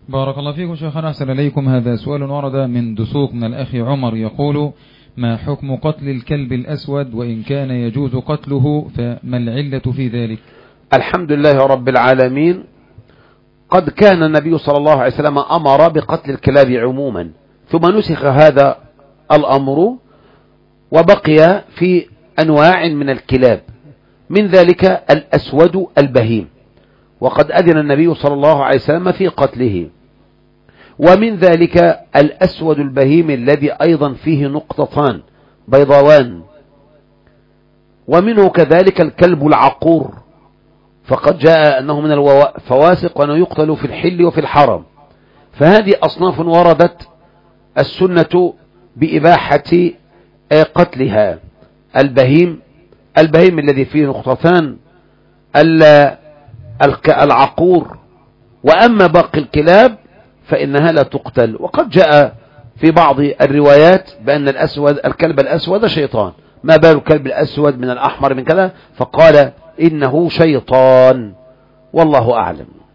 بارك الله فيكم شيخنا، أحسن إليكم. هذا سؤال ورد من دسوق من الأخ عمر يقول: ما حكم قتل الكلب الأسود وإن كان يجوز قتله، فما العلة في ذلك؟ الحمد لله رب العالمين. قد كان النبي صلى الله عليه وسلم أمر بقتل الكلاب عموما، ثم نسخ هذا الأمر وبقي في أنواع من الكلاب، من ذلك الأسود البهيم، وقد أذن النبي صلى الله عليه وسلم في قتله. ومن ذلك الأسود البهيم الذي أيضا فيه نقطتان بيضاوان. ومنه كذلك الكلب العقور، فقد جاء أنه من الفواسق وأنه يقتل في الحل وفي الحرم. فهذه أصناف وردت السنة بإباحة قتلها. البهيم الذي فيه نقطتان، العقور. وأما باقي الكلاب فإنها لا تقتل. وقد جاء في بعض الروايات بأن الكلب الأسود شيطان، ما بال الكلب الأسود من الأحمر من كذا، فقال إنه شيطان، والله أعلم.